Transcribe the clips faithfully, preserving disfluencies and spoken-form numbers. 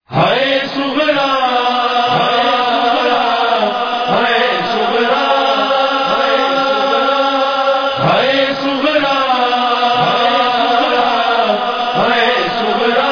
ہائے صغرا ہائے صغرا ہائے صغرا ہائے صغرا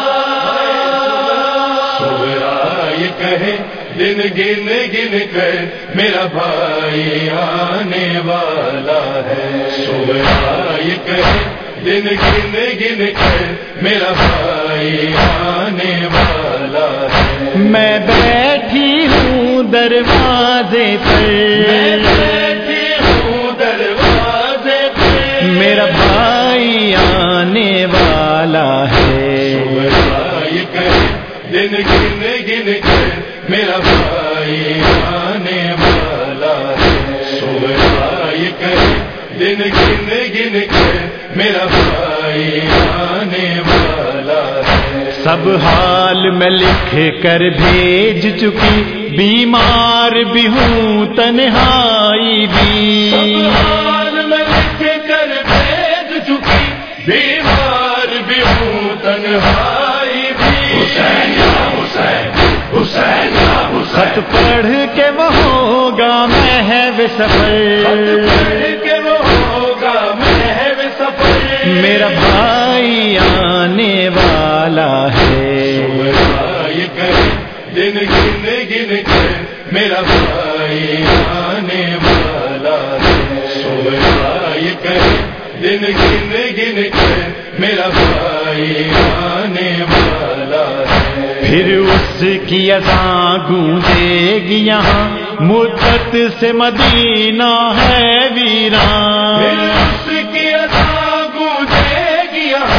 صغرا یہ کہے دن گن گن کر میرا بھائی آنے والا ہے. صغرا یہ کہے دن گن گن کر میرا بھائی آنے والا ہے. میں بیٹھی ہوں دروازے پر میں بیٹھی ہوں دروازے پہ میرا بھائی آنے والا ہے. صغرا یہ کہے دن گن گن کر میرا بھائی آنے والا ہے. صغرا یہ کہے دن گن گن کر میرا بھائی آنے والا ہے. سب حال میں لکھ کر بھیج چکی بیمار بھی ہوں تنہائی بھی. سب حال میں لکھ کر بھیج چکی بیمار بھی ہوں تنہائی بھی. حسین یا حسین حسین یا حسین خط پڑھ کے وہ ہوگا محو سفر کہ وہ ہوگا محو سفر. میرا بھائی آنے والا ہے. صغرا یہ کہے دن گن گن کر میرا بھائی آنے والا ہے. صغرا یہ کہے دن گن گن کر میرا بھائی آنے والا ہے. پھر اس کی اذان گونجے گی یہاں مدت سے مدینہ ہے ویران. پھر اس کی اذان گونجے گی یہاں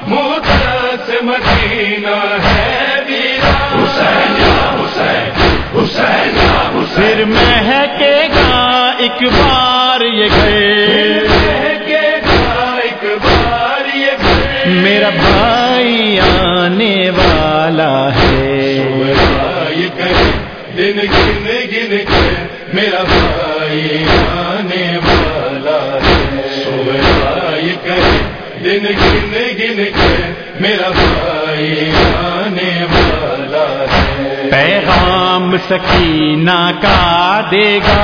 مدت سے مدینہ ہے ویران. حسین یا حسین حسین یا حسین پھر مہکے گا ایک بار یہ گھر مہکے گا ایک بار یہ گھر. میرا بھائی آنے والا ہے. صغرا یہ کہے دن گن گن کر میرا بھائی آنے والا ہے. صغرا یہ کہے دن گن گن کر میرا بھائی آنے والا ہے. پیغام سکینہ کا دے گا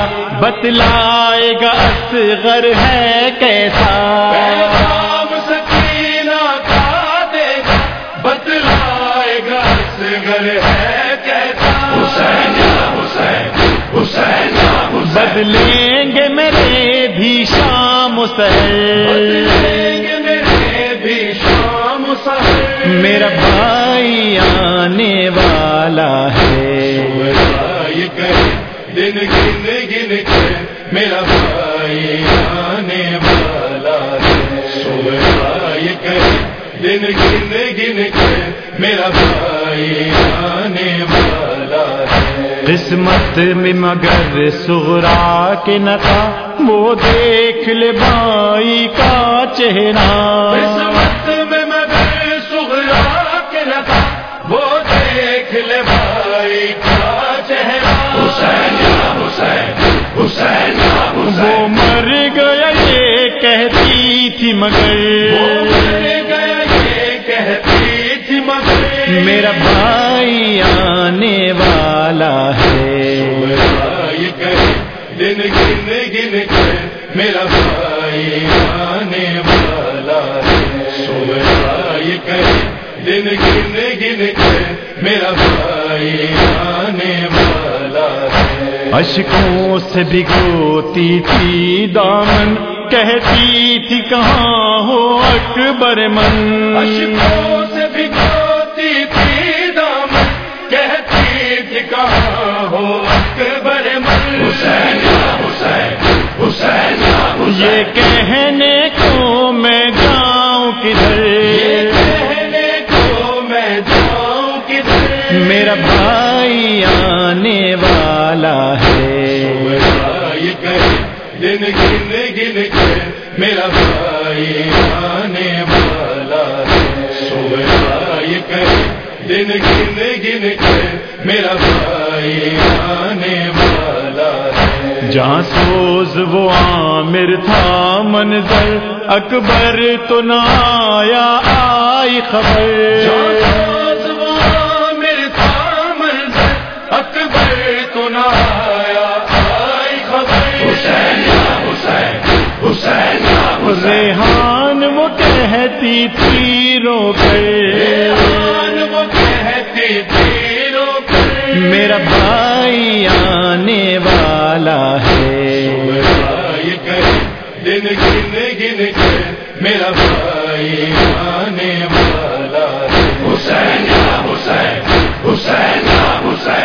بتلائے گا اصغر ہے کیسا. پیغام سکینہ کا دے گا بتلائے گا اصغر ہے کیسا. حسین یا حسین حسین یا حسین بدلیں گے میرے بھی شام و سحر بدلیں گے میرے بھی شام و سحر. میرا بھائی آنے والا ہے. صغرا یہ کہے دن گن گن کر میرا بھائی آنے والا ہے. صغرا یہ کہے دن گن گن کر میرا بھائی آنے والا ہے. قسمت میں مگر صغرا کے نہ تھا وہ دیکھ لے بھائی کا چہرہ. قسمت میں مگر صغرا کے نہ تھا وہ دیکھ لے بھائی کا چہرہ. حسین یا حسین حسین یا حسین وہ مر گیا یہ کہتی تھی مگر وہ مر گیا یہ کہتی تھی مگر میرا بھائی آنے والا ہے. صغرا یہ کہے دن گن گن کر میرا بھائی آنے والا ہے. صغرا یہ کہے دن گن گن کر میرا بھائی آنے والا ہے. اشکوں سے بھگوتی تھی دامن کہتی تھی کہاں ہو اکبر من. اشکوں سے بھگوتی تھی دامن کہتی تھی کہاں ہو اکبر من. حسین یا حسین حسین یا حسین یہ کہنے کو میں جاؤں کدھر کہنے کو میں جاؤں کدھر. میرا بھائی آنے والا ہے. صغرا یہ کہے دن گن گن کر میرا بھائی آنے والا ہے. صغرا یہ کہے دن گن گن کر میرا بھائی آنے والا ہے. جہاں سوز وہ عامر تھا منظر اکبر تو نہ آیا آئی خبر. جہاں سوز وہ عامر آن وہ کہتی تھی رو کر، آن وہ کہتی تھی رو کر، میرا بھائی آنے والا ہے، بھائی کر دن گن گن کے میرا بھائی آنے والا ہے، حسین یا حسین، حسین یا حسین،